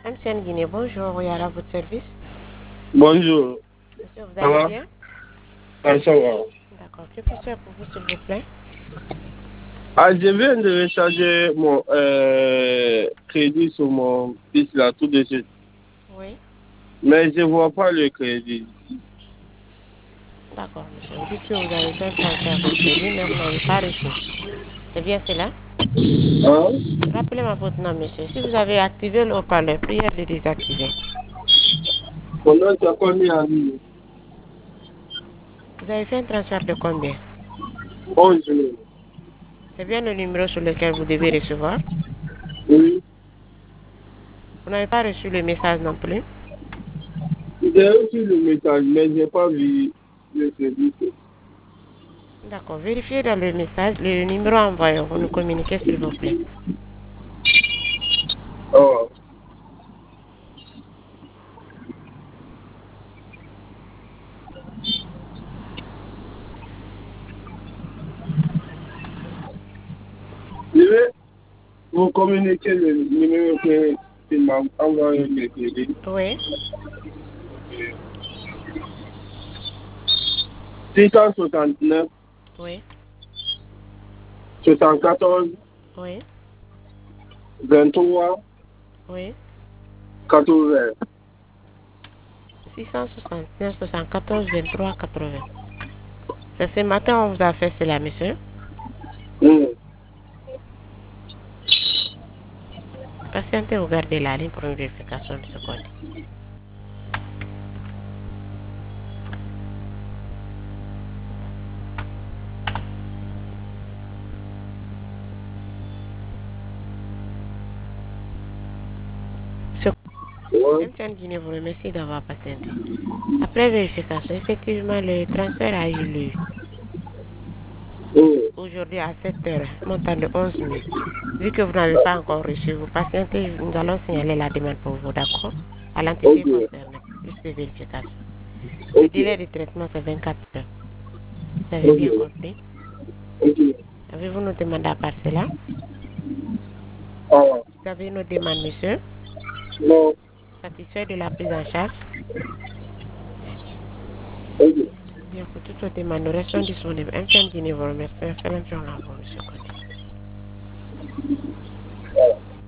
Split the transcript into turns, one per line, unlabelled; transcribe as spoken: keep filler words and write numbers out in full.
M C N Guinée, bonjour, oui, à votre service.
Bonjour.
Monsieur, vous
Ça
allez
va?
bien?
Ah, ça va.
D'accord. Que puis-je faire pour vous, s'il vous plaît?
Ah, je viens de recharger mon euh, crédit sur mon fils là tout de suite.
Oui.
Mais je ne vois pas le crédit.
D'accord, monsieur. Vous dites que vous avez fait un transfert de crédit, mais vous n'avez pas reçu. C'est bien cela?
Hein?
Rappelez-moi votre nom, monsieur. Si vous avez activé le haut-parleur, prière de désactiver.
Pendant tu as combien en ligne?
Vous avez fait un transfert de combien?
onze mille.
C'est bien le numéro sur lequel vous devez recevoir.
Oui.
Vous n'avez pas reçu le message non plus.
J'ai reçu le message, mais je n'ai pas vu le crédit.
D'accord. Vérifiez dans le message le numéro envoyé. Vous nous communiquez, s'il vous plaît.
Oh. Je vais vous communiquer le numéro que tu m'as envoyé le crédit.
Oui.
six cent soixante-neuf,
Oui.
soixante-quatorze,
Oui.
vingt-trois,
Oui.
quatre-vingts.
six cent soixante-neuf, soixante-quatorze, vingt-trois, quatre-vingts. C'est ce matin on vous a fait cela, monsieur.
Mm.
Patientez, regardez la ligne pour une vérification de ce code. Ce
Ouais.
M T N Guinée vous remercie d'avoir patienté. Après vérification, effectivement, le transfert a eu lieu
Mm.
aujourd'hui à sept heures, montant de onze mille. Vu que vous n'avez pas encore reçu, vous patientez, nous allons signaler la demande pour vous, d'accord? À l'entité
Ok.
concernée, plus de vérification. Le
Ok.
délai de traitement, c'est vingt-quatre heures. Vous avez
Ok.
bien compris?
Ok.
Avez-vous nos demandes à part cela?
Ah.
Vous avez nos demandes, monsieur?
Non.
Satisfait de la prise en charge?
Ok.
Bien, pour toutes vos demandes, nous restons disponibles. M T N Guinée vous remercie. Excellente journée à vous, monsieur Cody.